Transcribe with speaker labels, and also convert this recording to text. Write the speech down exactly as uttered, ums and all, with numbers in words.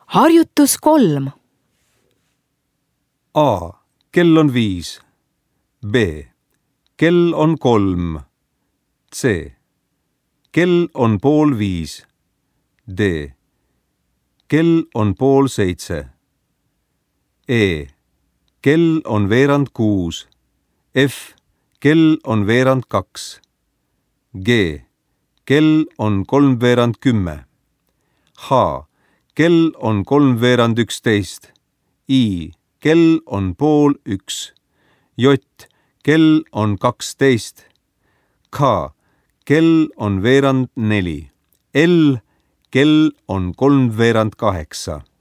Speaker 1: Harjutus kolm.
Speaker 2: A. Kell on viis. B. Kell on kolm. C. Kell on pool viis. D. Kell on pool seitse. E. Kell on veerand kuus. F. Kell on veerand kaks. G. Kell on kolmveerand kümme. H. Kell on kolmveerand üksteist. I. Kell on pool üks. J. Kell on kaksteist. K. Kell on veerand neli. L. Kell on kolmveerand kaheksa.